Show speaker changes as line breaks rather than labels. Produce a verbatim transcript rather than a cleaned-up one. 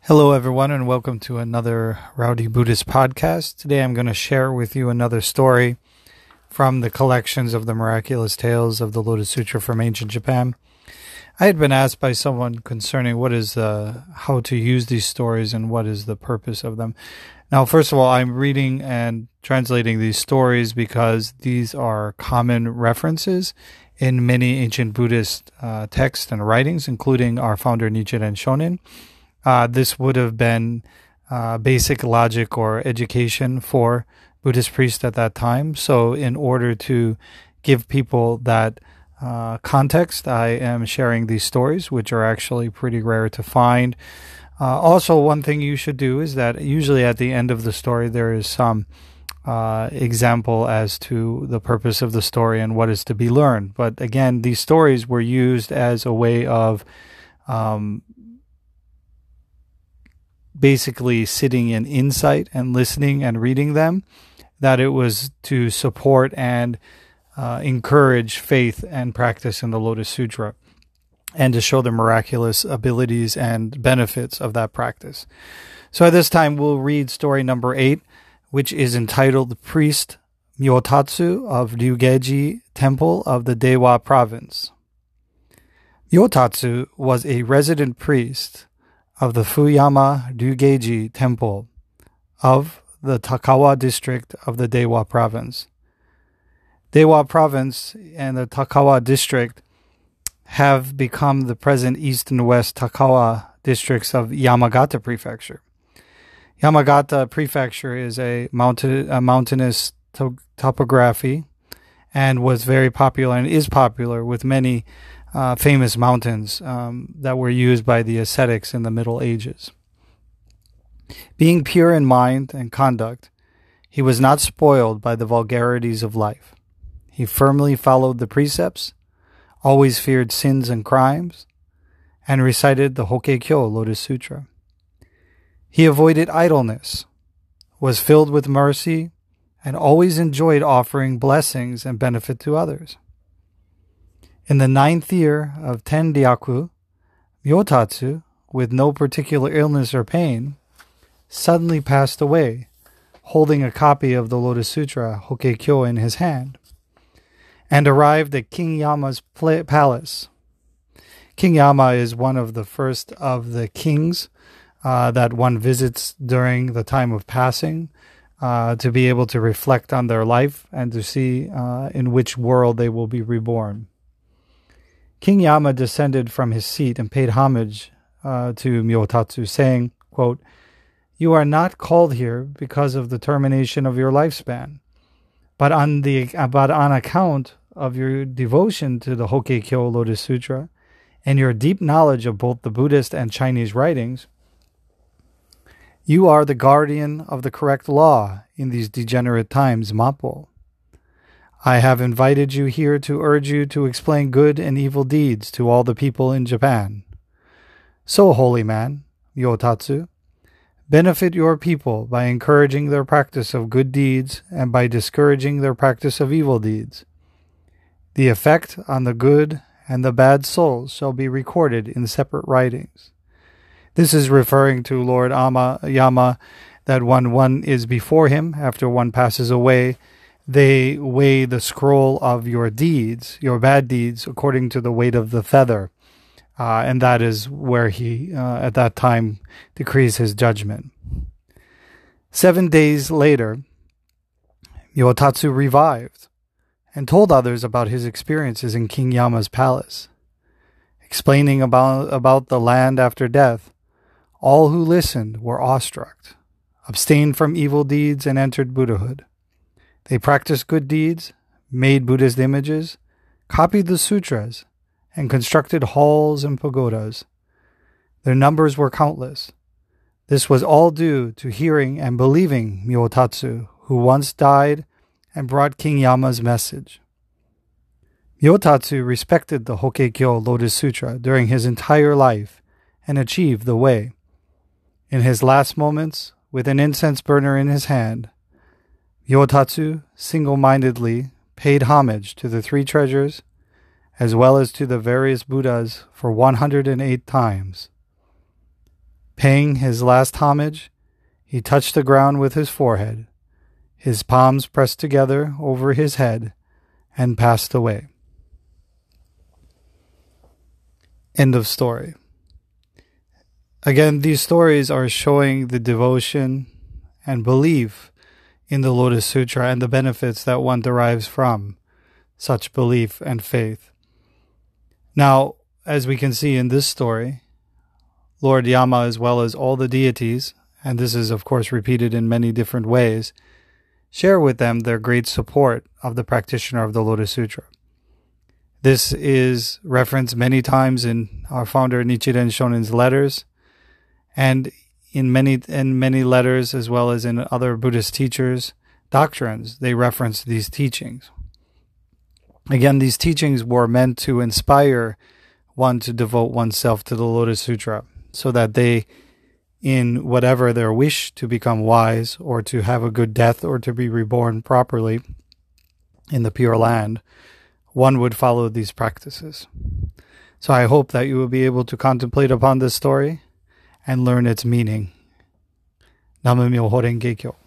Hello, everyone, and welcome to another Rowdy Buddhist podcast. Today I'm going to share with you another story from the collections of the Miraculous Tales of the Lotus Sutra from Ancient Japan. I had been asked by someone concerning what is the, how to use these stories and what is the purpose of them. Now, first of all, I'm reading and translating these stories because these are common references in many ancient Buddhist uh, texts and writings, including our founder Nichiren Shonin. Uh, this would have been uh, basic logic or education for Buddhist priests at that time. So in order to give people that uh, context, I am sharing these stories, which are actually pretty rare to find. Uh, also, one thing you should do is that usually at the end of the story, there is some uh, example as to the purpose of the story and what is to be learned. But again, these stories were used as a way of um, basically sitting in insight and listening and reading them, that it was to support and uh, encourage faith and practice in the Lotus Sutra and to show the miraculous abilities and benefits of that practice. So at this time, we'll read story number eight, which is entitled Priest Myotatsu of Ryugeji Temple of the Dewa Province. Myotatsu was a resident priest of the Fuyama Ryugeji Temple of the Takawa district of the Dewa Province. Dewa Province and the Takawa district have become the present east and west Takawa districts of Yamagata Prefecture. Yamagata Prefecture is a, mountain, a mountainous to- topography and was very popular and is popular with many Uh, famous mountains um, that were used by the ascetics in the Middle Ages. Being pure in mind and conduct, he was not spoiled by the vulgarities of life. He firmly followed the precepts, always feared sins and crimes, and recited the Hokkekyo Lotus Sutra. He avoided idleness, was filled with mercy, and always enjoyed offering blessings and benefit to others. In the ninth year of Tendyaku, Myotatsu, with no particular illness or pain, suddenly passed away, holding a copy of the Lotus Sutra, Hokkekyo, in his hand, and arrived at King Yama's pl- palace. King Yama is one of the first of the kings uh, that one visits during the time of passing uh, to be able to reflect on their life and to see uh, in which world they will be reborn. King Yama descended from his seat and paid homage uh, to Myotatsu, saying, quote, "You are not called here because of the termination of your lifespan, but on the but on account of your devotion to the Hokkekyo Lotus Sutra and your deep knowledge of both the Buddhist and Chinese writings. You are the guardian of the correct law in these degenerate times, Mappo. I have invited you here to urge you to explain good and evil deeds to all the people in Japan. So, holy man, Myotatsu, benefit your people by encouraging their practice of good deeds and by discouraging their practice of evil deeds. The effect on the good and the bad souls shall be recorded in separate writings." This is referring to Lord Ama, Yama, that when one is before him, after one passes away, they weigh the scroll of your deeds, your bad deeds, according to the weight of the feather. Uh, and that is where he, uh, at that time, decrees his judgment. Seven days later, Myotatsu revived and told others about his experiences in King Yama's palace. Explaining about, about the land after death, all who listened were awestruck, abstained from evil deeds, and entered Buddhahood. They practiced good deeds, made Buddhist images, copied the sutras, and constructed halls and pagodas. Their numbers were countless. This was all due to hearing and believing Myotatsu, who once died and brought King Yama's message. Myotatsu respected the Hokkekyo Lotus Sutra during his entire life and achieved the way. In his last moments, with an incense burner in his hand, Myotatsu single-mindedly paid homage to the three treasures as well as to the various Buddhas for one hundred eight times. Paying his last homage, he touched the ground with his forehead, his palms pressed together over his head, and passed away. End of story. Again, these stories are showing the devotion and belief in the Lotus Sutra and the benefits that one derives from such belief and faith. Now, as we can see in this story, Lord Yama, as well as all the deities, and this is of course repeated in many different ways, share with them their great support of the practitioner of the Lotus Sutra. This is referenced many times in our founder Nichiren Shonin's letters, and in many in many letters, as well as in other Buddhist teachers' doctrines, they reference these teachings. Again, these teachings were meant to inspire one to devote oneself to the Lotus Sutra, so that they, in whatever their wish to become wise, or to have a good death, or to be reborn properly in the Pure Land, one would follow these practices. So I hope that you will be able to contemplate upon this story and learn its meaning. Nam-myoho Renge Kyo.